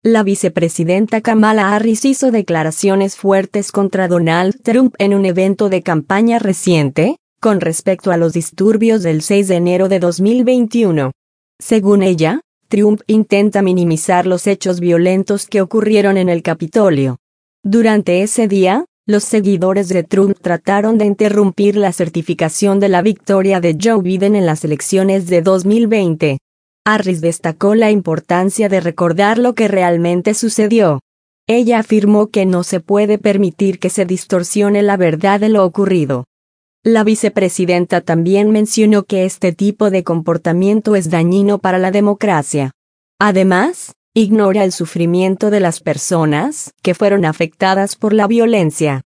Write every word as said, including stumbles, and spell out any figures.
La vicepresidenta Kamala Harris hizo declaraciones fuertes contra Donald Trump en un evento de campaña reciente, con respecto a los disturbios del seis de enero de dos mil veintiuno. Según ella, Trump intenta minimizar los hechos violentos que ocurrieron en el Capitolio. Durante ese día, los seguidores de Trump trataron de interrumpir la certificación de la victoria de Joe Biden en las elecciones de dos mil veinte. Harris destacó la importancia de recordar lo que realmente sucedió. Ella afirmó que no se puede permitir que se distorsione la verdad de lo ocurrido. La vicepresidenta también mencionó que este tipo de comportamiento es dañino para la democracia. Además, ignora el sufrimiento de las personas que fueron afectadas por la violencia.